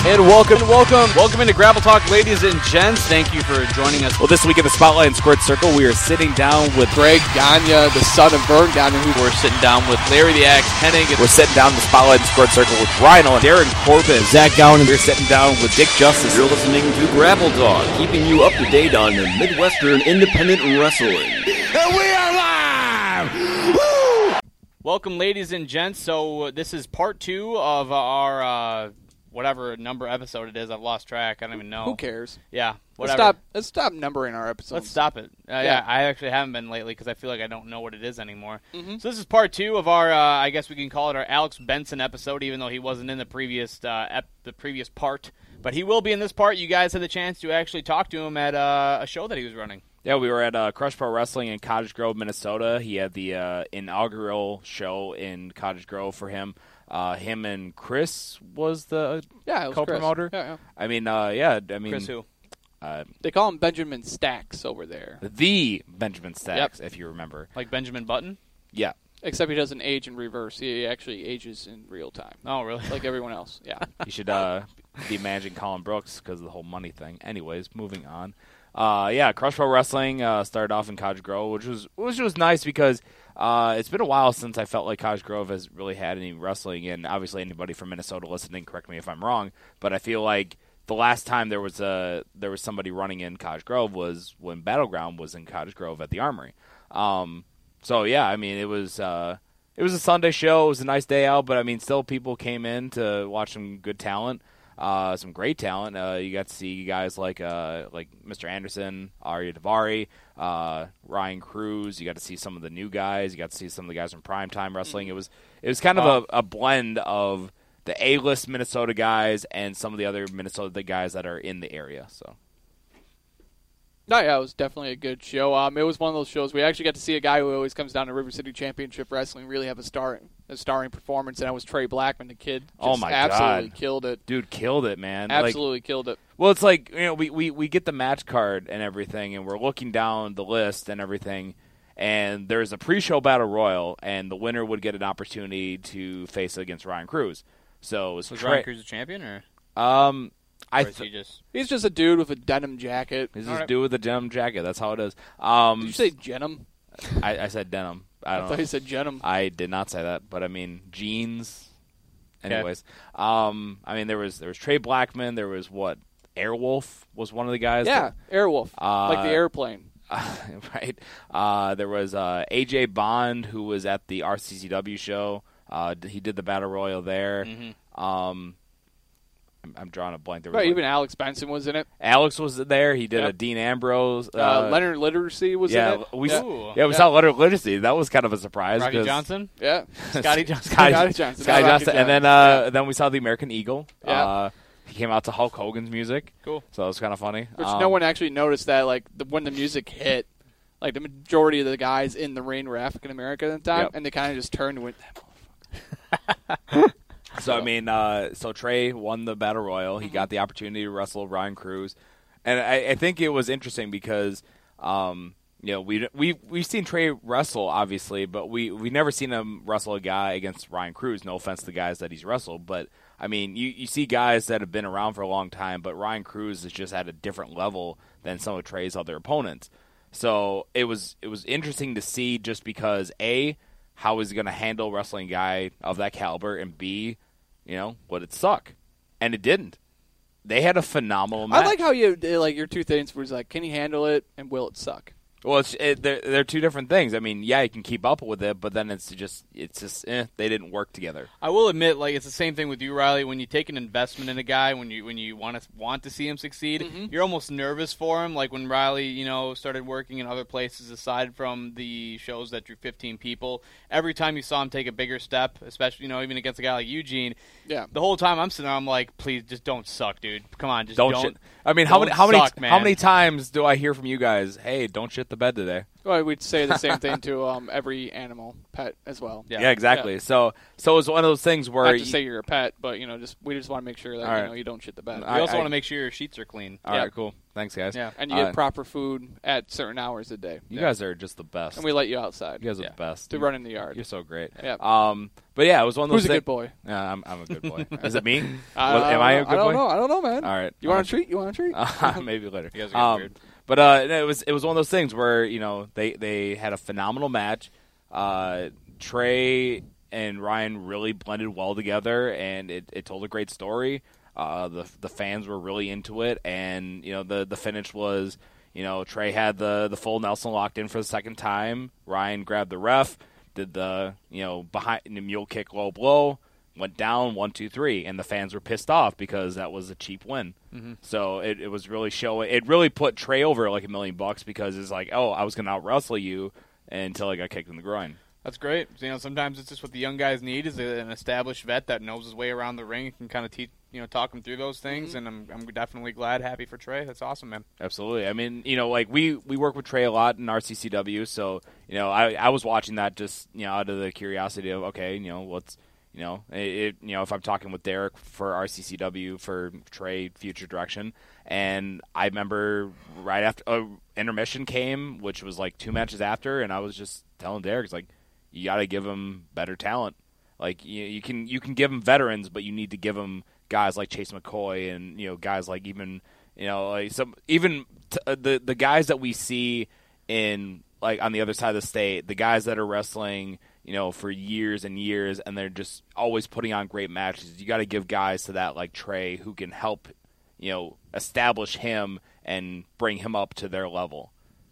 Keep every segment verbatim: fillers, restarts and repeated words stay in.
And welcome, welcome, welcome into Gravel Talk, ladies and gents. Thank you for joining us. Well, this week in the Spotlight and Squared Circle, we are sitting down with Greg Gagne, the son of Vern Gagne. We're sitting down with Larry the Axe Hennig. We're sitting down in the Spotlight and Squared Circle with Rhino and Darren Corbin. Zach Gowan. We're sitting down with Dick Justice. You're listening to Gravel Talk, keeping you up to date on the Midwestern independent wrestling. And we are live! Woo! Welcome, ladies and gents. So uh, this is part two of our uh, whatever number episode it is. I've lost track. I don't even know. Who cares? Yeah, Let's whatever. stop, let's stop numbering our episodes. Let's stop it. Uh, yeah. Yeah. I actually haven't been lately because I feel like I don't know what it is anymore. Mm-hmm. So this is part two of our, uh, I guess we can call it our Alex Benson episode, even though he wasn't in the previous uh, ep- the previous part. But he will be in this part. You guys had the chance to actually talk to him at uh, a show that he was running. Yeah, we were at uh, Crush Pro Wrestling in Cottage Grove, Minnesota. He had the uh, inaugural show in Cottage Grove for him. Uh, him and Chris was the Yeah, it was co-promoter. Chris. Yeah, yeah. I mean, uh, yeah, I mean, Chris who? Uh, They call him Benjamin Stacks over there. the Benjamin Stacks, if you remember. Like Benjamin Button? Yeah. Except he doesn't age in reverse. He actually ages in real time. Oh, really? Like everyone else. Yeah. You should uh, be managing Colin Brooks because of the whole money thing. Anyways, moving on. Uh, yeah, Crush Pro Wrestling uh, started off in Cottage Grove, which was which was nice because uh, it's been a while since I felt like Cottage Grove has really had any wrestling. And obviously, anybody from Minnesota listening, correct me if I'm wrong, but I feel like the last time there was a there was somebody running in Cottage Grove was when Battleground was in Cottage Grove at the Armory. Um, so yeah, I mean it was uh, it was a Sunday show. It was a nice day out, but I mean still people came in to watch some good talent. Uh, some great talent. Uh, you got to see guys like uh, like Mister Anderson, Arya Davari, uh, Ryan Cruz. You got to see some of the new guys. You got to see some of the guys from Primetime Wrestling. It was it was kind of a, a blend of the A-list Minnesota guys and some of the other Minnesota guys that are in the area. So. No, yeah, it was definitely a good show. Um, it was one of those shows we actually got to see a guy who always comes down to River City Championship Wrestling really have a star, a starring performance, and that was Trey Blackman, the kid. Just Oh my absolutely God. killed it. Dude killed it, man. Absolutely Like, killed it. well, it's like, you know, we, we, we get the match card and everything, and we're looking down the list and everything, and there's a pre-show battle royal, and the winner would get an opportunity to face it against Ryan Cruz. So it was, Was Trey- Ryan Cruz a champion, or, Um, I or is he th- just... He's just a dude with a denim jacket. he's All just right. dude with a denim jacket. That's how it is. Um, Did you say denim? I, I said denim. I I, don't thought know. you said denim. I did not say that, but I mean jeans. Okay. Anyways, um, I mean there was there was Trey Blackman. There was what Airwolf was one of the guys. Yeah, Airwolf, Uh, like the airplane. that- right. Uh, there was uh, A J Bond who was at the R C C W show. Uh, he did the battle royal there. Mhm. Um, I'm, I'm drawing a blank. There was Right, like- even Alex Benson was in it. Alex was there. He did Yep. a Dean Ambrose. Uh, Leonard Literacy was yeah, in it. we yeah. Ooh. yeah we Yeah. saw Leonard Literacy. That was kind of a surprise. Rocky 'cause- Johnson? Yeah. Scotty Johnson? Scotty, Scotty Johnson, Scotty not Rocky Johnson. And then Johnson. uh, then we saw the American Eagle. Yeah. Uh, he came out to Hulk Hogan's music. Cool. So that was kind of funny. Which Um, no one actually noticed that, like, the, when the music hit, like, the majority of the guys in the ring were African American at the time, Yep. and they kind of just turned and went, that motherfucker. So I mean, uh, so Trey won the battle royal. Mm-hmm. He got the opportunity to wrestle Ryan Cruz, and I, I think it was interesting because, um, you know, we we we've seen Trey wrestle obviously, but we we never seen him wrestle a guy against Ryan Cruz. No offense to the guys that he's wrestled, but I mean, you you see guys that have been around for a long time, but Ryan Cruz is just at a different level than some of Trey's other opponents. So it was it was interesting to see just because A, how is he going to handle wrestling a guy of that caliber, and B, you know, would it suck? And it didn't. They had a phenomenal match. I like how you, like, your two things was like, can he handle it, and will it suck? Well, it's it, they're, they're two different things. I mean, yeah, you can keep up with it, but then it's just it's just eh, they didn't work together. I will admit, like, it's the same thing with you, Riley. When you take an investment in a guy, when you when you want to want to see him succeed, Mm-hmm. you're almost nervous for him. Like when Riley, you know, started working in other places aside from the shows that drew fifteen people. Every time you saw him take a bigger step, especially, you know, even against a guy like Eugene, Yeah. the whole time I'm sitting there, I'm like, please, just don't suck, dude. Come on, just Don't, don't. shit. I mean, how don't many how many suck, how man. many times do I hear from you guys? Hey, don't shit the bed today. Well, we'd say the same thing to um, every animal pet as well. Yeah, yeah exactly. Yeah. So, so it's one of those things where not to you, say you're a pet, but you know, just we just want to make sure that right. you know you don't shit the bed. We also want to make sure your sheets are clean. All yeah. right, cool. Thanks, guys. Yeah, and you uh, get proper food at certain hours a day. You yeah. guys are just the best. And we let you outside. You guys are yeah. the best. To run in the yard. You're so great. Yeah. Um, but yeah, it was one of those. Who's things, a good boy? Yeah, I'm, I'm a good boy. Is it me? Uh, well, am I a good I don't boy? know. I don't know, man. All right. You want a treat? You want a treat? Uh, maybe later. You guys are um, weird. But uh, it was it was one of those things where you know they, they had a phenomenal match. Uh, Trey and Ryan really blended well together, and it, it told a great story. Uh, the the fans were really into it, and you know the the finish was you know Trey had the, the full Nelson locked in for the second time. Ryan grabbed the ref, did the you know behind the mule kick low blow. Went down one, two, three, and the fans were pissed off because that was a cheap win. Mm-hmm. So it, it was really showing. It really put Trey over like a million bucks because it's like, oh, I was going to out wrestle you until I got kicked in the groin. That's great. You know, sometimes it's just what the young guys need is an established vet that knows his way around the ring and can kind of teach, you know, talk them through those things. Mm-hmm. And I'm I'm definitely glad, happy for Trey. That's awesome, man. Absolutely. I mean, you know, like we, we work with Trey a lot in R C C W, so you know, I I was watching that just you know out of the curiosity of okay, you know, what's You know, it, you know, if I'm talking with Derek for R C C W for Trey Future Direction, and I remember right after uh, intermission came, which was like two matches after, and I was just telling Derek, it's like, you got to give him better talent. Like you, you can you can give him veterans, but you need to give him guys like Chase McCoy and you know guys like even you know like some even t- uh, the the guys that we see in like on the other side of the state, the guys that are wrestling. You know, for years and years, and they're just always putting on great matches. You got to give guys to that like Trey who can help, you know, establish him and bring him up to their level.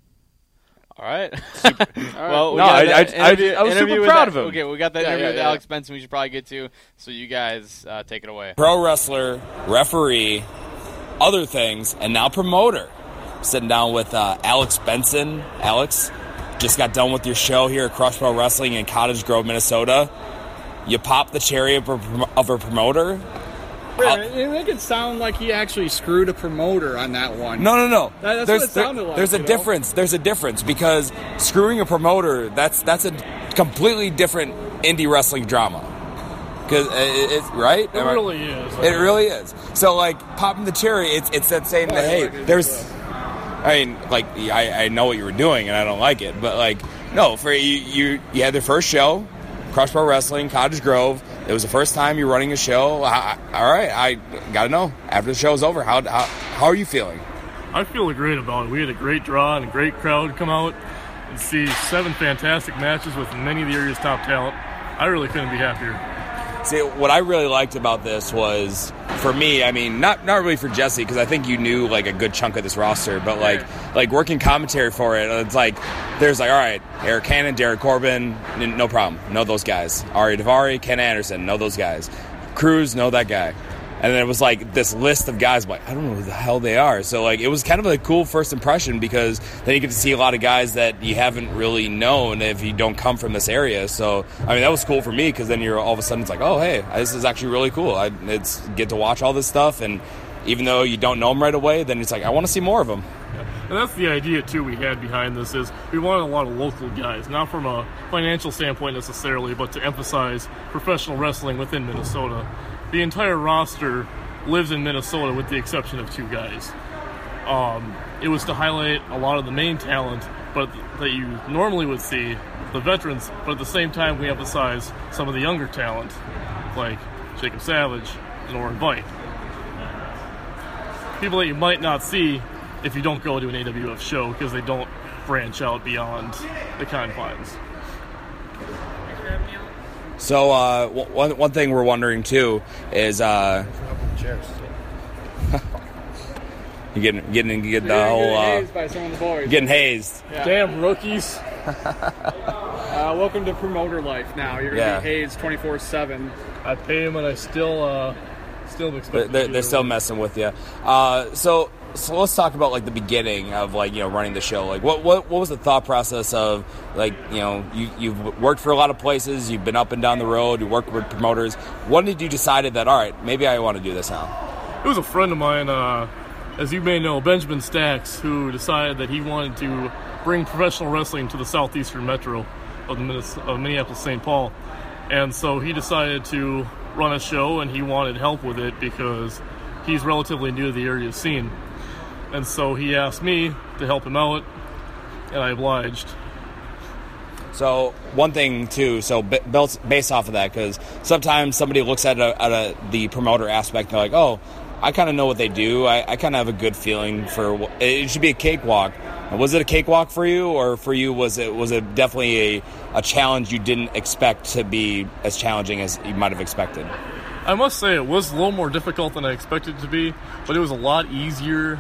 All right. Super. All right. Well, we no, got I, I, interview, I, I was super proud of him. Okay, we got that yeah, interview yeah, with yeah. Alex Benson. We should probably get to. So you guys uh, take it away. Pro wrestler, referee, other things, and now promoter. Sitting down with uh, Alex Benson. Alex. Just got done with your show here at Crush Pro Wrestling in Cottage Grove, Minnesota. You popped the cherry of a, of a promoter. Wait, you make it sound like he actually screwed a promoter on that one. No, no, no. That, that's there's, what it sounded there, like. There's a know? difference. There's a difference because screwing a promoter, that's that's a completely different indie wrestling drama. Cause it, it's right. It really is. It really is. So like popping the cherry, it's it's that saying that hey, there's. I mean, like, I, I know what you were doing, and I don't like it. But, like, no, for you, you, you had the first show, Crush Pro Wrestling, Cottage Grove. It was the first time you're running a show. I, I, all right, I got to know, after the show's over, how, how how are you feeling? I feel great about it. We had a great draw and a great crowd come out and see seven fantastic matches with many of the area's top talent. I really couldn't be happier. See, what I really liked about this was, for me, I mean, not not really for Jesse, because I think you knew, like, a good chunk of this roster, but, like, like working commentary for it, it's like, there's, like, all right, Eric Cannon, Derek Corbin, n- no problem, know those guys. Ari Daivari, Ken Anderson, know those guys. Cruz, know that guy. And then it was, like, this list of guys, I'm like, I don't know who the hell they are. So, like, it was kind of a cool first impression because then you get to see a lot of guys that you haven't really known if you don't come from this area. So, I mean, that was cool for me because then you're all of a sudden, it's like, oh, hey, this is actually really cool. I it's get to watch all this stuff. And even though you don't know them right away, then it's like, I want to see more of them. Yeah. And that's the idea, too, we had behind this is we wanted a lot of local guys, not from a financial standpoint necessarily, but to emphasize professional wrestling within Minnesota. The entire roster lives in Minnesota with the exception of two guys. Um, it was to highlight a lot of the main talent but that you normally would see, the veterans, but at the same time we emphasize some of the younger talent, like Jacob Savage and Oren Veit. People that you might not see if you don't go to an A W F show because they don't branch out beyond the confines. So uh, one one thing we're wondering too is uh, you getting getting get the whole uh, hazed by some of the boys. getting hazed. Yeah. Damn rookies! uh, welcome to promoter life. Now you're gonna Yeah. be hazed twenty-four seven. I pay them and I still uh, still expect. They're, they're still messing with you. Uh, so so let's talk about like the beginning of like you know running the show. Like what what what was the thought process of like you know you you've worked for a lot of places, you've been up and down the road, you worked with promoters. When did you decided that all right maybe I want to do this now? It was a friend of mine, uh, as you may know, Benjamin Stacks, who decided that he wanted to bring professional wrestling to the southeastern metro of, the Minnes- of Minneapolis-Saint Paul. And so he decided to run a show, and he wanted help with it because he's relatively new to the area scene. And so he asked me to help him out, and I obliged. So one thing too, so b- built based off of that, because sometimes somebody looks at, a, at a, the promoter aspect, and they're like, oh, I kind of know what they do. I, I kind of have a good feeling for it. Should be a cakewalk. Was it a cakewalk for you, or for you was it was it definitely a, a challenge you didn't expect to be as challenging as you might have expected? I must say it was a little more difficult than I expected it to be, but it was a lot easier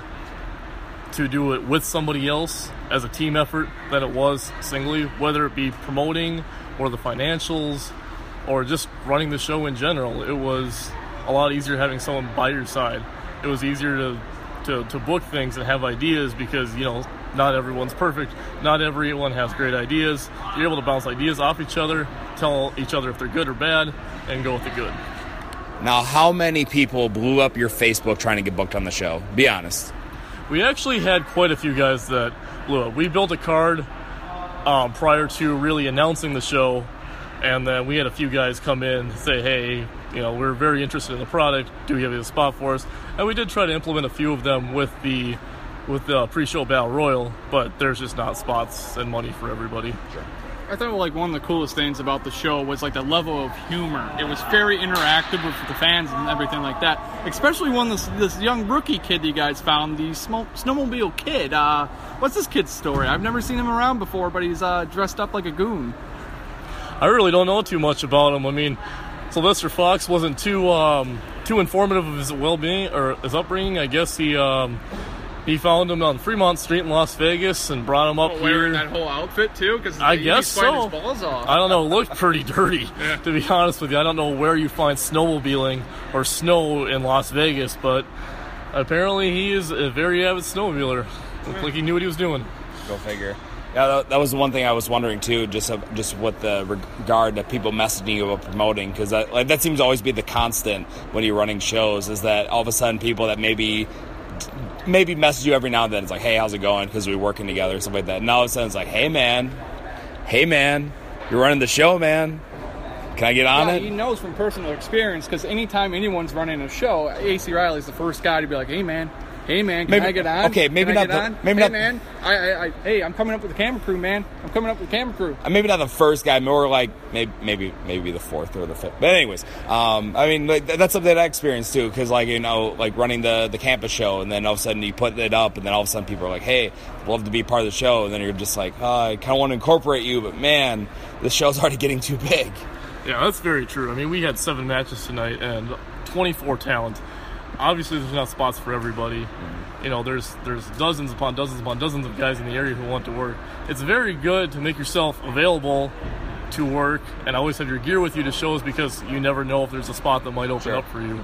to do it with somebody else as a team effort than it was singly, whether it be promoting or the financials or just running the show in general. It was a lot easier having someone by your side. It was easier to, to, to book things and have ideas because, you know, not everyone's perfect. Not everyone has great ideas. You're able to bounce ideas off each other, tell each other if they're good or bad, and go with the good. Now, how many people blew up your Facebook trying to get booked on the show? Be honest. We actually had quite a few guys that blew up. We built a card um, prior to really announcing the show, and then we had a few guys come in and say, hey, you know, we're very interested in the product. Do you have a spot for us? And we did try to implement a few of them with the with the pre-show Battle Royal, but there's just not spots and money for everybody. Sure. I thought like one of the coolest things about the show was like the level of humor. It was very interactive with the fans and everything like that. Especially when this this young rookie kid you guys found, the sm- snowmobile kid. Uh, what's this kid's story? I've never seen him around before, but he's uh, dressed up like a goon. I really don't know too much about him. I mean, Sylvester Fox wasn't too um, too informative of his well-being or his upbringing. I guess he. Um, He found him on Fremont Street in Las Vegas and brought him up oh, here. Wearing that whole outfit too, because I guess so. His balls off. I don't know. It looked pretty dirty, yeah. to be honest with you. I don't know where you find snowmobiling or snow in Las Vegas, but apparently he is a very avid snowmobiler. Looked yeah. like he knew what he was doing. Go figure. Yeah, that, that was the one thing I was wondering too, just uh, just with the regard to people messaging you about promoting, because that like, that seems to always be the constant when you're running shows, is that all of a sudden people that maybe. maybe message you every now and then. It's like, hey, how's it going? Because we're working together, stuff like that. And all of a sudden it's like, hey, man, hey, man, you're running the show, man. Can I get on yeah, it? He knows from personal experience, because anytime anyone's running a show, A C Riley's the first guy to be like, hey, man, hey, man, can maybe, I get on? Okay, maybe can not. I get The, on? maybe hey, not. man, I, I, I, hey, I'm coming up with the camera crew, man. I'm coming up with the camera crew. Maybe not the first guy, more like maybe maybe maybe the fourth or the fifth. But anyways, um, I mean like, that's something that I experienced too, because like you know, like running the the campus show, and then all of a sudden you put it up, and then all of a sudden people are like, hey, I'd love to be part of the show, and then you're just like, oh, I kind of want to incorporate you, but man, this show's already getting too big. Yeah, that's very true. I mean, we had seven matches tonight and twenty-four talent. Obviously, there's not spots for everybody. Mm-hmm. You know, there's there's dozens upon dozens upon dozens of guys in the area who want to work. It's very good to make yourself available to work and always have your gear with you to shows, because you never know if there's a spot that might open sure. up for you.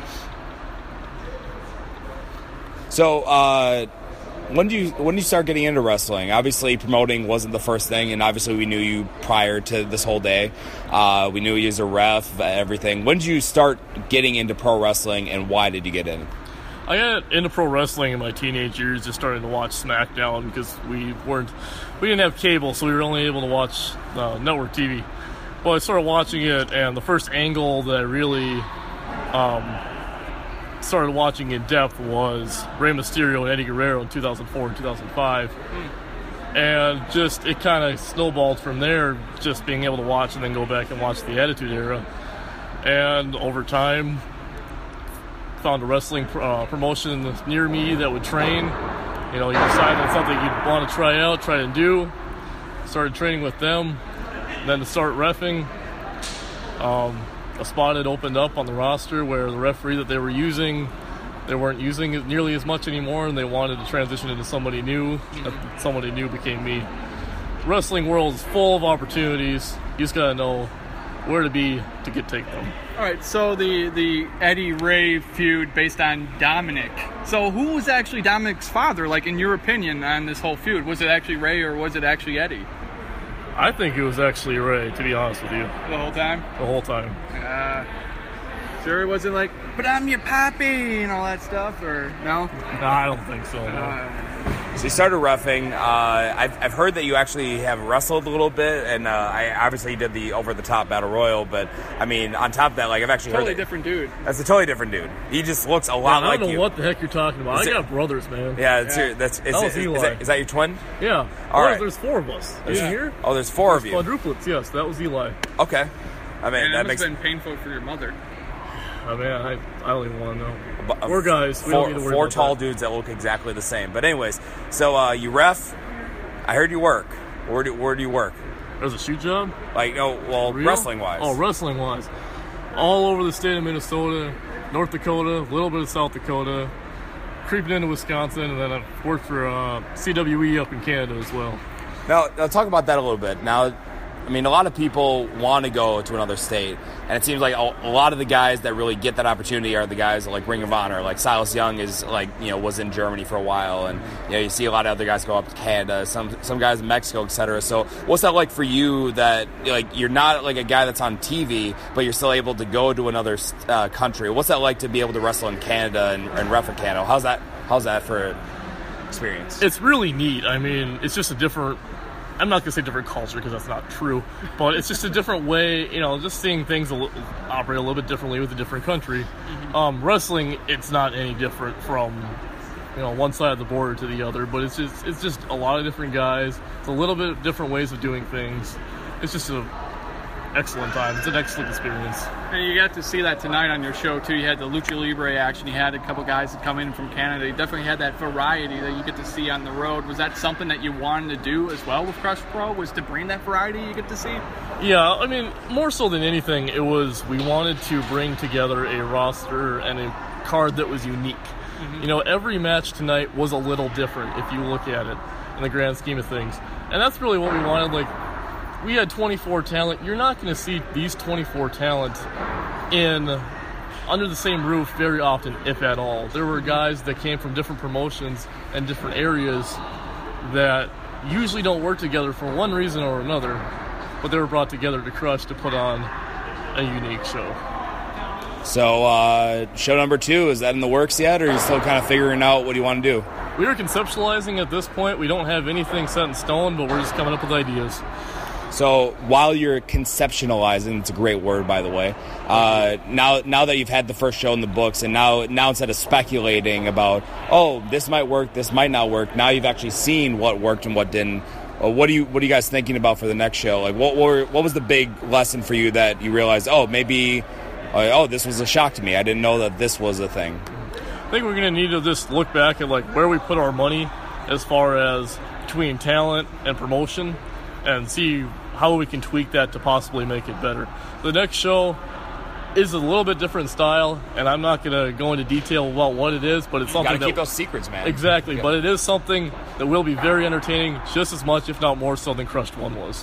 So, uh, when do you when do you start getting into wrestling? Obviously, promoting wasn't the first thing, and obviously we knew you prior to this whole day. Uh, we knew you as a ref, everything. When did you start getting into pro wrestling, and why did you get in? I got into pro wrestling in my teenage years, just starting to watch SmackDown, because we weren't, we didn't have cable, so we were only able to watch uh, network T V. Well, I started watching it, and the first angle that I really um, started watching in depth was Rey Mysterio and Eddie Guerrero in two thousand four and two thousand five. And just, it kind of snowballed from there, just being able to watch and then go back and watch the Attitude Era. And over time, found a wrestling uh, promotion near me that would train. You know, you decide on something you'd want to try out, try and do. Started training with them. Then to start reffing, um, a spot had opened up on the roster where the referee that they were using, they weren't using it nearly as much anymore, and they wanted to transition into somebody new. That somebody new became me. The wrestling world is full of opportunities. You just got to know where to be to get take them. All right, so the, the Eddie Ray feud based on Dominic. So who was actually Dominic's father, like, in your opinion, on this whole feud? Was it actually Ray or was it actually Eddie? I think it was actually Ray, to be honest with you. The whole time? The whole time. Uh, sure it wasn't like, but I'm your pappy and all that stuff, or no? No, I don't think so. No. Uh, So you started reffing. Uh, I've, I've heard that you actually have wrestled a little bit, and uh, I obviously did the over-the-top battle royal. But I mean, on top of that, like I've actually totally heard that, different dude. That's a totally different dude. He just looks a lot Yeah, I like don't know you. what the heck you're talking about. Is I it- got brothers, man. Yeah, it's Your, that's is, That was it, is, Eli. is, that, is that your twin? Yeah. All Well, right. There's four of us. You didn't hear? Oh, there's four of you. Quadruplets, yes. That was Eli. Okay. I mean, And that it makes must have been painful for your mother. Oh, man, I, I don't even want to know. bu- We're guys. We four, don't need to worry four about tall that. dudes that look exactly the same. But anyways, so uh, you ref. I heard you work. Where do where do you work? There's a shoot job? Like, oh, well, Real? wrestling wise. Oh, wrestling wise. All over the state of Minnesota, North Dakota, a little bit of South Dakota, creeping into Wisconsin, and then I've worked for uh, C W E up in Canada as well. Now, now, talk about that a little bit. Now, I mean, a lot of people want to go to another state, and it seems like a, a lot of the guys that really get that opportunity are the guys that, like Ring of Honor. Like Silas Young is like, you know, was in Germany for a while, and you know, you see a lot of other guys go up to Canada, some some guys in Mexico, et cetera. So, what's that like for you? That like you're not like a guy that's on T V, but you're still able to go to another uh, country. What's that like to be able to wrestle in Canada and, and ref in Canada? How's that? How's that for experience? It's really neat. I mean, it's just a different, I'm not going to say different culture because that's not true, but it's just a different way, you know, just seeing things a li- operate a little bit differently with a different country. Mm-hmm. Um, wrestling, it's not any different from, you know, one side of the border to the other, but it's just, it's just a lot of different guys. It's a little bit of different ways of doing things. It's just a excellent time. It's an excellent experience. And you got to see that tonight on your show, too. You had the Lucha Libre action. You had a couple guys that come in from Canada. You definitely had that variety that you get to see on the road. Was that something that you wanted to do as well with Crush Pro, was to bring that variety you get to see? Yeah, I mean, more so than anything, it was we wanted to bring together a roster and a card that was unique. Mm-hmm. You know, every match tonight was a little different if you look at it in the grand scheme of things. And that's really what we wanted. Like, we had twenty-four talent. You're not going to see these twenty-four talent in under the same roof very often, if at all. There were guys that came from different promotions and different areas that usually don't work together for one reason or another, but they were brought together to Crush to put on a unique show. So, uh, show number two, is that in the works yet, or are you still kind of figuring out what you want to do? We are conceptualizing at this point. We don't have anything set in stone, but we're just coming up with ideas. So while you're conceptualizing, it's a great word, by the way, uh, now now that you've had the first show in the books, and now now instead of speculating about, oh, this might work, this might not work, now you've actually seen what worked and what didn't. Uh, what do you what are you guys thinking about for the next show? Like, what were what was the big lesson for you that you realized, oh, maybe, uh, oh, this was a shock to me. I didn't know that this was a thing. I think we're going to need to just look back at like where we put our money as far as between talent and promotion, and see how we can tweak that to possibly make it better. The next show is a little bit different style, and I'm not going to go into detail about what it is, but it's You something gotta that, keep those secrets, man. Exactly, Yeah. but it is something that will be very entertaining, just as much, if not more so, than Crushed One was.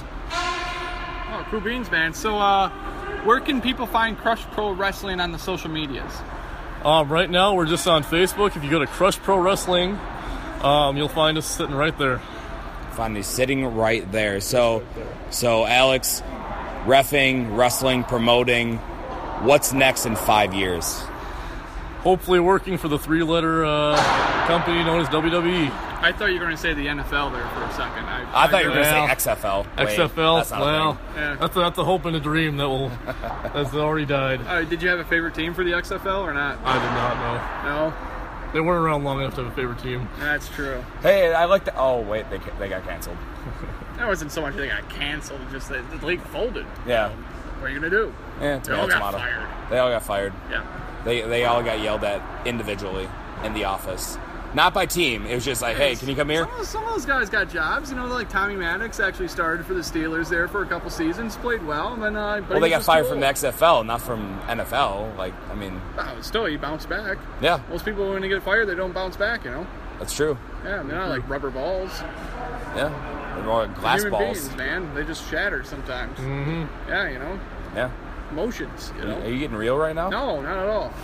Oh, cool beans, man. So, uh, where can people find Crush Pro Wrestling on the social medias? Um, right now, we're just on Facebook. If you go to Crush Pro Wrestling, um, you'll find us sitting right there. Find me sitting right there. So, so Alex, reffing, wrestling, promoting. What's next in five years? Hopefully working for the three-letter uh, company known as W W E. I thought you were going to say the N F L there for a second. I, I thought you were going to Yeah. say X F L. Wait, X F L, that's not a well, thing. Yeah. that's, a, that's a hope and a dream that will that's already died. Uh, did you have a favorite team for the X F L or not? I did not know. No? They weren't around long enough to have a favorite team. That's true. Hey, I like the. Oh wait, they they got canceled. That wasn't so much they got canceled, just that the league folded. Yeah. What are you going to do? Yeah, They all tomato, got tomato. fired. They all got fired. Yeah. They they all got yelled at individually in the office, not by team. It was just like, hey, can you come here? Some of, some of those guys got jobs. You know, like Tommy Maddox actually started for the Steelers there for a couple seasons, played well, and then uh, but Well, he they got was fired cool. from the X F L, not from N F L. Like, I mean, Oh, still, he bounced back. yeah, Most people, when they get fired, they don't bounce back. You know. that's true. Yeah, they're not like rubber balls. Yeah, they're more like glass Human balls. beings, man. They just shatter sometimes. Mm-hmm. Yeah, you know, Yeah. emotions. You know. Are you getting real right now? No, not at all.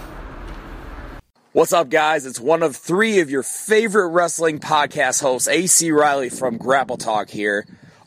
What's up, guys? It's one of three of your favorite wrestling podcast hosts, A C Riley from Grapple Talk here.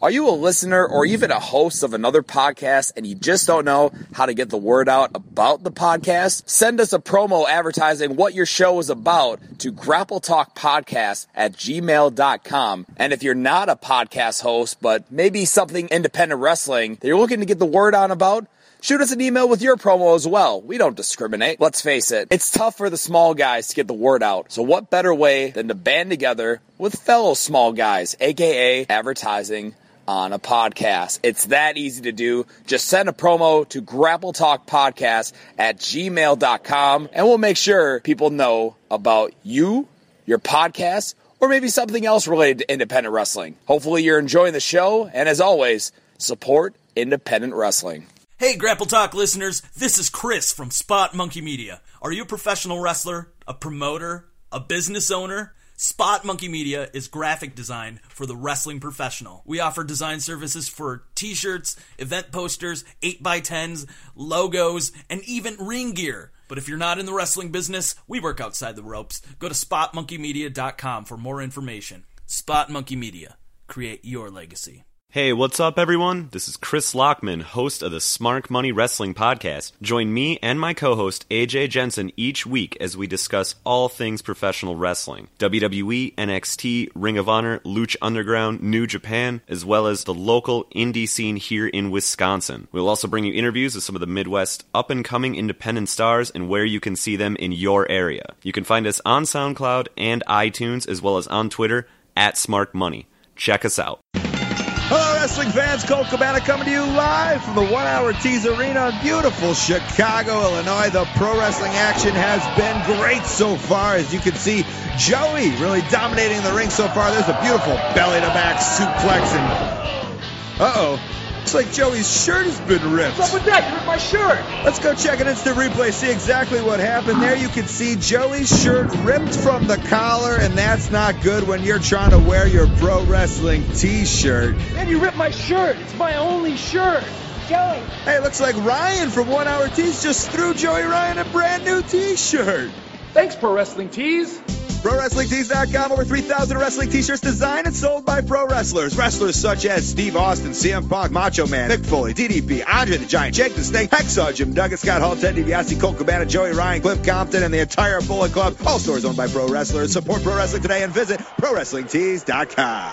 Are you a listener or even a host of another podcast and you just don't know how to get the word out about the podcast? Send us a promo advertising what your show is about to grappletalkpodcast at gmail dot com. And if you're not a podcast host, but maybe something independent wrestling that you're looking to get the word on about, shoot us an email with your promo as well. We don't discriminate. Let's face it, it's tough for the small guys to get the word out. So what better way than to band together with fellow small guys, aka advertising on a podcast. It's that easy to do. Just send a promo to grappletalkpodcast at gmail dot com and we'll make sure people know about you, your podcast, or maybe something else related to independent wrestling. Hopefully you're enjoying the show, and as always, support independent wrestling. Hey, Grapple Talk listeners, this is Chris from Spot Monkey Media. Are you a professional wrestler, a promoter, a business owner? Spot Monkey Media is graphic design for the wrestling professional. We offer design services for t-shirts, event posters, eight by tens, logos, and even ring gear. But if you're not in the wrestling business, we work outside the ropes. Go to spot monkey media dot com for more information. Spot Monkey Media. Create your legacy. Hey, what's up, everyone? This is Chris Lockman, host of the Smart Money Wrestling Podcast. Join me and my co-host, A J Jensen, each week as we discuss all things professional wrestling. W W E, N X T, Ring of Honor, Lucha Underground, New Japan, as well as the local indie scene here in Wisconsin. We'll also bring you interviews with some of the Midwest up-and-coming independent stars and where you can see them in your area. You can find us on SoundCloud and iTunes, as well as on Twitter, at Smart Money. Check us out. Hello, wrestling fans. Colt Cabana coming to you live from the One Hour Tees Arena in beautiful Chicago, Illinois. The pro wrestling action has been great so far. As you can see, Joey really dominating the ring so far. There's a beautiful belly-to-back suplex. And uh-oh. Looks like Joey's shirt has been ripped. What's up with that? You ripped my shirt. Let's go check an instant replay, see exactly what happened. There you can see Joey's shirt ripped from the collar, and that's not good when you're trying to wear your pro wrestling t-shirt. Man, you ripped my shirt. It's my only shirt. Joey. Hey, looks like Ryan from One Hour Tees just threw Joey Ryan a brand new t-shirt. Thanks, Pro Wrestling Tees. Pro Wrestling Tees dot com, over three thousand wrestling t-shirts designed and sold by pro wrestlers. Wrestlers such as Steve Austin, C M Punk, Macho Man, Mick Foley, D D P, Andre the Giant, Jake the Snake, Hacksaw, Jim Duggan, Scott Hall, Ted DiBiase, Colt Cabana, Joey Ryan, Cliff Compton, and the entire Bullet Club. All stores owned by pro wrestlers. Support pro wrestling today and visit Pro Wrestling Tees dot com.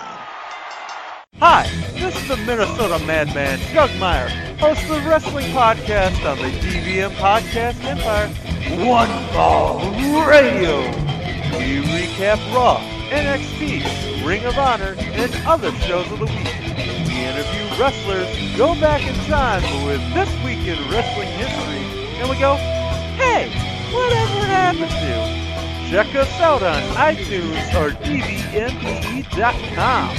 Hi, this is the Minnesota Madman, Doug Meyer, host of the wrestling podcast on the D V M Podcast Empire, One Ball Radio. We recap Raw, N X T, Ring of Honor, and other shows of the week. We interview wrestlers, go back in time with This Week in Wrestling History, and we go, hey, whatever happened to? Check us out on iTunes or D V M P dot com.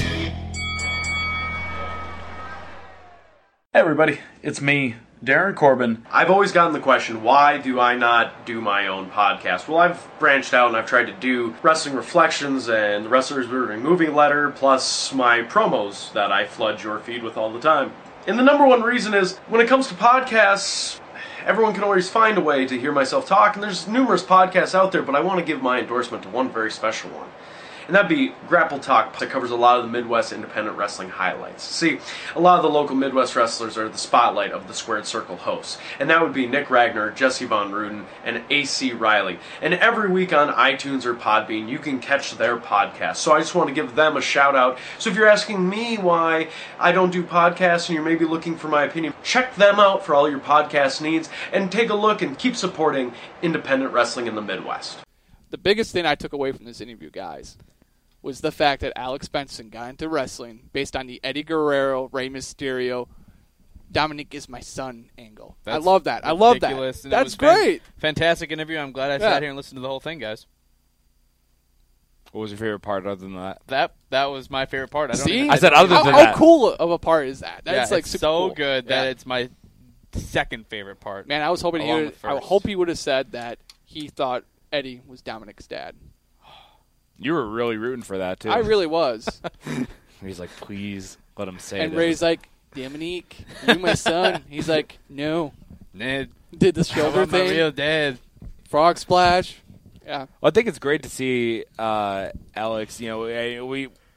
Hey everybody, it's me, Darren Corbin. I've always gotten the question, why do I not do my own podcast? Well, I've branched out and I've tried to do Wrestling Reflections and the Wrestlers Reviewing Movie Letter, plus my promos that I flood your feed with all the time. And the number one reason is, when it comes to podcasts, everyone can always find a way to hear myself talk, and there's numerous podcasts out there, but I want to give my endorsement to one very special one. And that'd be Grapple Talk, that covers a lot of the Midwest independent wrestling highlights. See, a lot of the local Midwest wrestlers are the spotlight of the Squared Circle hosts. And that would be Nick Ragnar, Jesse Von Ruden, and A C Riley. And every week on iTunes or Podbean, you can catch their podcast. So I just want to give them a shout out. So if you're asking me why I don't do podcasts and you're maybe looking for my opinion, check them out for all your podcast needs and take a look and keep supporting independent wrestling in the Midwest. The biggest thing I took away from this interview, guys, was the fact that Alex Benson got into wrestling based on the Eddie Guerrero, Rey Mysterio, Dominic is my son angle. That's I love that. I love that. And That's fan- great. Fantastic interview. I'm glad I yeah. sat here and listened to the whole thing, guys. What was your favorite part other than that? That that was my favorite part. I don't See? even, I said other how, than how that. How cool of a part is that? That's yeah, like it's super so cool. good that yeah. it's my second favorite part. Man, I was hoping he would, I hope he would have said that he thought Eddie was Dominic's dad. You were really rooting for that, too. I really was. He's like, please let him say and this. Ray's like, Dominique, you my son. He's like, no. Ned. Did the shoulder thing. My real dad. Frog splash. Yeah. Well, I think it's great to see uh, Alex, you know, we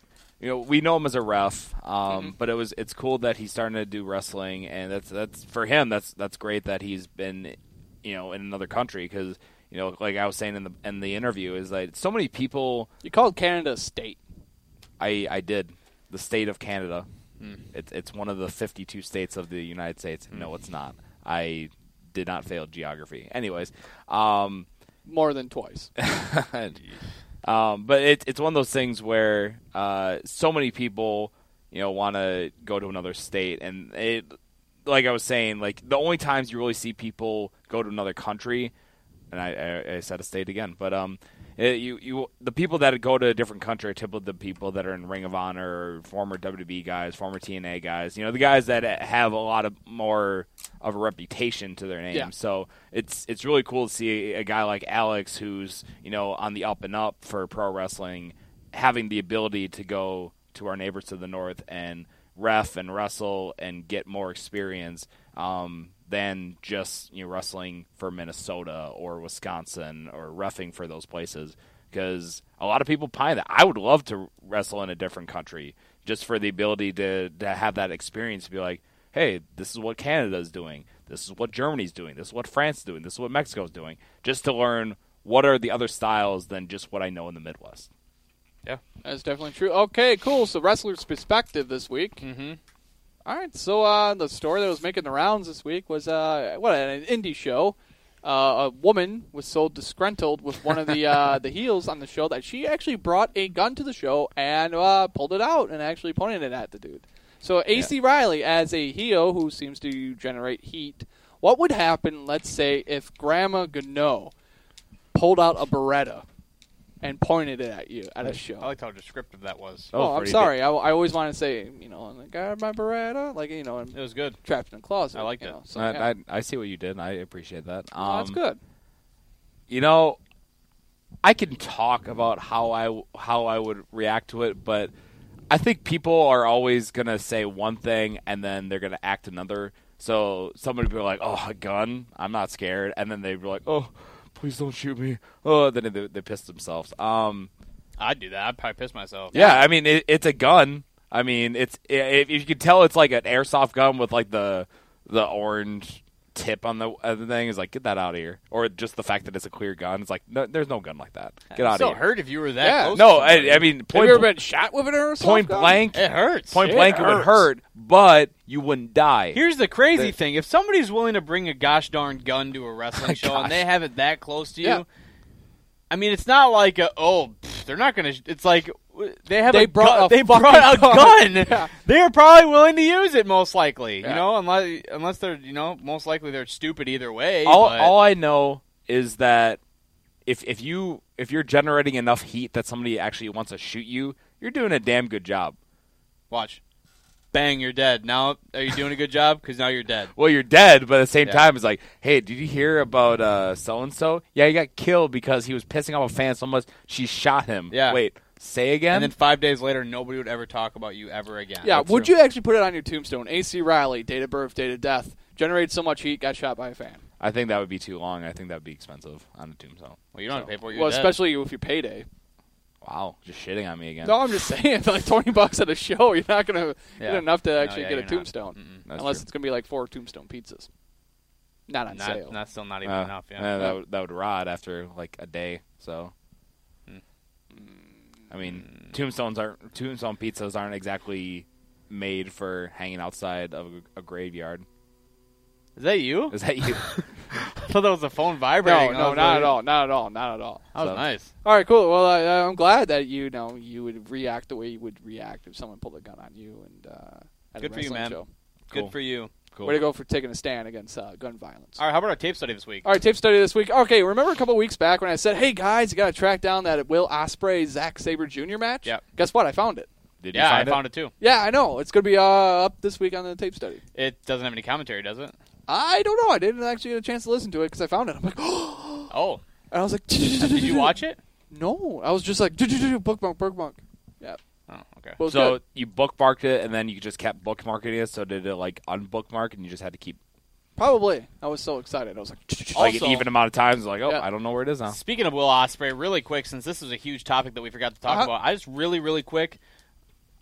you know, we know him as a ref, um, Mm-hmm. but it was it's cool that he's starting to do wrestling, and that's that's for him. That's that's great that he's been, you know, in another country because you know, like I was saying in the in the interview, is like so many people. You called Canada a state. I I did the state of Canada. Hmm. It's it's one of the fifty-two states of the United States. No, it's not. I did not fail geography. Anyways, um, more than twice. um, but it's it's one of those things where uh, so many people, you know, want to go to another state, and it, like I was saying, like the only times you really see people go to another country, and I, I, I said a state again, but um, it, you you the people that go to a different country are typically the people that are in Ring of Honor, or former W W E guys, former T N A guys, you know, the guys that have a lot of more of a reputation to their name. Yeah. So it's it's really cool to see a guy like Alex, who's you know on the up and up for pro wrestling, having the ability to go to our neighbors to the north and ref and wrestle and get more experience um, than just you know wrestling for Minnesota or Wisconsin or reffing for those places. Because a lot of people pine that. I would love to wrestle in a different country just for the ability to to have that experience to be like, hey, this is what Canada's doing. This is what Germany's doing. This is what France is doing. This is what Mexico's doing. Just to learn what are the other styles than just what I know in the Midwest. Yeah, that's definitely true. Okay, cool. So wrestler's perspective this week. Mm-hmm. All right. So uh, the story that was making the rounds this week was uh, what an indie show. Uh, a woman was so disgruntled with one of the uh, the heels on the show that she actually brought a gun to the show and uh, pulled it out and actually pointed it at the dude. So A C yeah. Riley, as a heel who seems to generate heat, what would happen, let's say, if Grandma Gano pulled out a Beretta and pointed it at you at a show? I liked how descriptive that was. Oh, I'm sorry. I, I always want to say, you know, I got my Beretta, like you know, it was good. Trapped in a closet. I liked you it. know, so, I, yeah. I, I see what you did. And I appreciate that. Um, oh, that's good. You know, I can talk about how I how I would react to it, but I think people are always gonna say one thing and then they're gonna act another. So somebody will be like, "Oh, a gun? I'm not scared," and then they'd be like, "Oh, please don't shoot me." Oh, then they, they piss themselves. Um, I'd do that. I'd probably piss myself. Yeah, I mean, it, it's a gun. I mean, it's if you can tell, it's like an airsoft gun with like the the orange tip on the, uh, the thing. Is like, get that out of here. Or just the fact that it's a clear gun. It's like, no, there's no gun like that. Get out of still here. hurt if you were that Yeah. close. No, to I, I mean, point Have you ever bl- been shot with an airsoft point gun? blank. It hurts. Point It blank, it would hurts. hurt, but you wouldn't die. Here's the crazy The- thing: if somebody's willing to bring a gosh darn gun to a wrestling show Gosh. and they have it that close to you, Yeah. I mean, it's not like a, oh, pff, they're not gonna. It's like they have They a brought gun. a They brought fucking a gun. gun. Yeah. They're probably willing to use it, most likely. Yeah. You know, unless unless they're you know, most likely they're stupid either way. all, but- all I know is that if if you if you're generating enough heat that somebody actually wants to shoot you, you're doing a damn good job. Watch. Bang, you're dead. Now, are you doing a good job? Because now you're dead. Well, you're dead, but at the same Yeah. time, it's like, hey, did you hear about uh, so-and-so? Yeah, he got killed because he was pissing off a fan so much she shot him. Yeah. Wait, say again? And then five days later, nobody would ever talk about you ever again. Yeah, That's would true. you actually put it on your tombstone? A C Riley, date of birth, date of death, generated so much heat, got shot by a fan. I think that would be too long. I think that would be expensive on a tombstone. Well, you don't have to pay for it. You're Well, dead. especially with your payday. Wow, just shitting on me again. No, I'm just saying, for like twenty bucks at a show, you're not going to Yeah. get enough to No, actually yeah, get a you're not. tombstone. Mm-mm. That's Unless true. it's going to be like four tombstone pizzas. Not on Not, sale. that's still not even Uh, enough. Yeah. yeah, that, would, that would rot after like a day. So, Hmm. I mean, tombstones aren't tombstone pizzas aren't exactly made for hanging outside of a, a graveyard. Is that you? Is that you? I thought that was the phone no, vibrating. I no, was not like- at all. Not at all. Not at all. That was So- nice. All right, cool. Well, uh, I'm glad that you know you would react the way you would react if someone pulled a gun on you and uh, at Good a for you, wrestling man. show. Good Cool. for you. Cool. Way to go for taking a stand against uh, gun violence. All right, how about our tape study this week? All right, tape study this week. Okay, remember a couple weeks back when I said, "Hey guys, you got to track down that Will Ospreay Zack Sabre Junior match"? Yep. Guess what? I found it. Did you Yeah, I find it? found it too. Yeah, I know. It's going to be uh, up this week on the tape study. It doesn't have any commentary, does it? I don't know. I didn't actually get a chance to listen to it because I found it. I'm like, oh. Oh. And I was like, Did you watch it? No. I was just like, bookmark, bookmark. Yeah. Oh, okay. Well, it's So good. you bookmarked it, and then you just kept bookmarking it. So did it like unbookmark, and you just had to keep Probably. I was so excited. I was like, like Also- an even amount of times? Like, oh, Yeah. I don't know where it is now. Speaking of Will Ospreay, really quick, since this was a huge topic that we forgot to talk Uh-huh. about, I just really, really quick,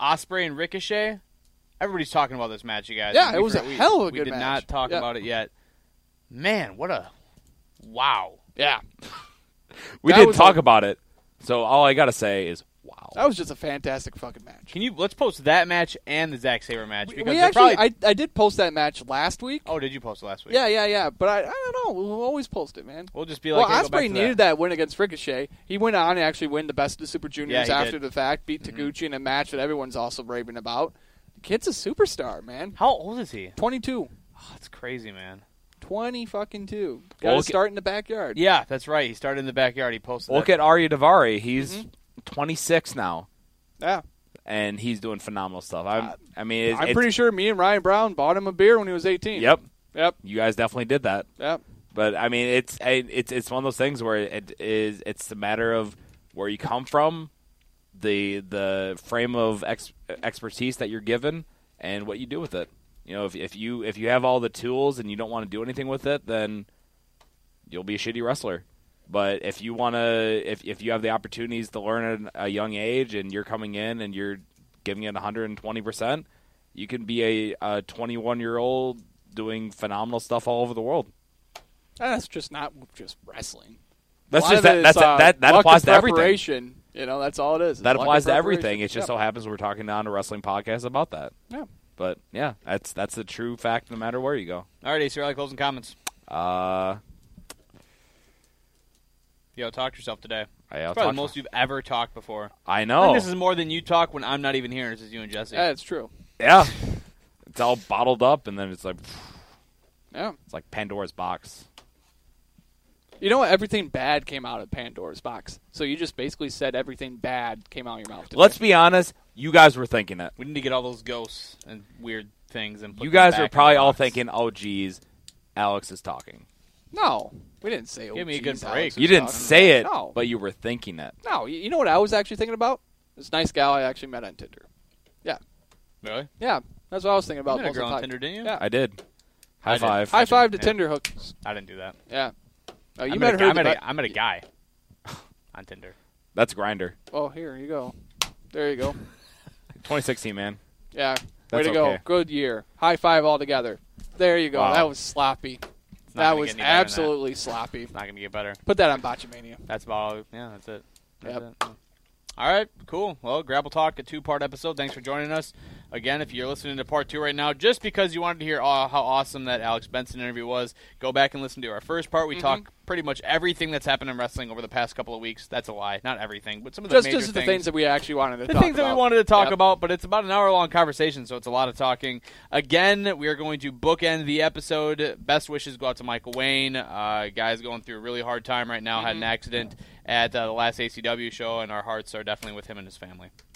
Ospreay and Ricochet. Everybody's talking about this match, you guys. Yeah, We it was for- a we, hell of a we good did match. not talk Yeah. about it yet. Man, what a wow. Yeah. We That didn't was talk a- about it, so all I gotta say is wow. That was just a fantastic fucking match. Can you let's post that match and the Zack Sabre match because We they're actually, probably. I, I did post that match last week. Oh, did you post it last week? Yeah, yeah, yeah. But I, I don't know. We'll always post it, man. We'll just be like, well, hey, go back Ospreay to needed that. that. win against Ricochet. He went on to actually win the best of the Super Juniors Yeah, he after did. the fact, beat Taguchi in a match that everyone's also raving about. The kid's a superstar, man. How old is he? twenty-two. Oh, that's crazy, man. twenty fucking two. Got Well, to look start in the backyard. Yeah, that's right. He started in the backyard. He posted. Look that. at Arya Davari. He's Mm-hmm. twenty-six now, Yeah. and he's doing phenomenal stuff. I'm, I mean, it's, I'm it's- pretty sure me and Ryan Brown bought him a beer when he was eighteen. Yep. Yep. You guys definitely did that. Yep. But I mean, it's it's it's one of those things where it is it's a matter of where you come from, the the frame of ex, expertise that you're given, and what you do with it. You know, if if you if you have all the tools and you don't want to do anything with it, then you'll be a shitty wrestler. But if you want to, if if you have the opportunities to learn at a young age, and you're coming in and you're giving it one hundred twenty percent, you can be a, a twenty-one year old doing phenomenal stuff all over the world. That's just not just wrestling. That's A lot just of that. it That's is, uh, that. That luck applies and to everything. preparation. You know, that's all it is. That Luck applies and to everything. preparation. It just Yep. so happens we're talking on a wrestling podcast about that. Yeah. But yeah, that's that's a true fact. No matter where you go. All right, A C R, closing comments. Uh, Yo, talk to yourself today. I, It's I'll probably talk the most you've ever talked before. I I know. think this is more than you talk when I'm not even here. This is you and Jesse. Yeah, it's true. Yeah, it's all bottled up, and then it's like, Yeah. it's like Pandora's box. You know what? Everything bad came out of Pandora's box. So you just basically said everything bad came out of your mouth. today. Let's be honest. You guys were thinking it. We need to get all those ghosts and weird things and put You them guys back are in the probably all box. thinking, "Oh, geez, Alex is talking." No, we didn't say. Oh, Give me a good geez, break. Alex You was didn't talking. say it, No, but you were thinking it. no. You you know what I was actually thinking about? This nice gal I actually met on Tinder. Yeah, Really? yeah. That's what I was thinking about. You met a most of girl the on time. Tinder, didn't you? Yeah. I did. High I did. five. High five to Yeah. Tinder hooks. I didn't do that. Yeah. Oh, you I met met, her. a, I, the met be- a, I met a guy on Tinder. That's Grinder. Oh, here you go. There you go. twenty sixteen, man. Yeah. Way That's to go. okay. Good year. High five all together. There you go. Wow. That was sloppy. It's not That gonna was get any better than that. absolutely sloppy. It's not going to get better. Put that on Botchamania. That's about all. Yeah, that's it. That's Yep. it. Yeah. All right, cool. Well, Grapple Talk, a two-part episode. Thanks for joining us. Again, if you're listening to part two right now, just because you wanted to hear uh, how awesome that Alex Benson interview was, go back and listen to our first part. We Mhm. talk pretty much everything that's happened in wrestling over the past couple of weeks. That's a lie. Not everything, but some of the Just, major just the things. things that we actually wanted to the talk things about. that we wanted to talk Yep. about, but it's about an hour-long conversation, so it's a lot of talking. Again, we are going to bookend the episode. Best wishes go out to Michael Wayne. Uh, guy's going through a really hard time right now. Had an Mhm. accident at uh, the last A C W show, and our hearts are definitely with him and his family.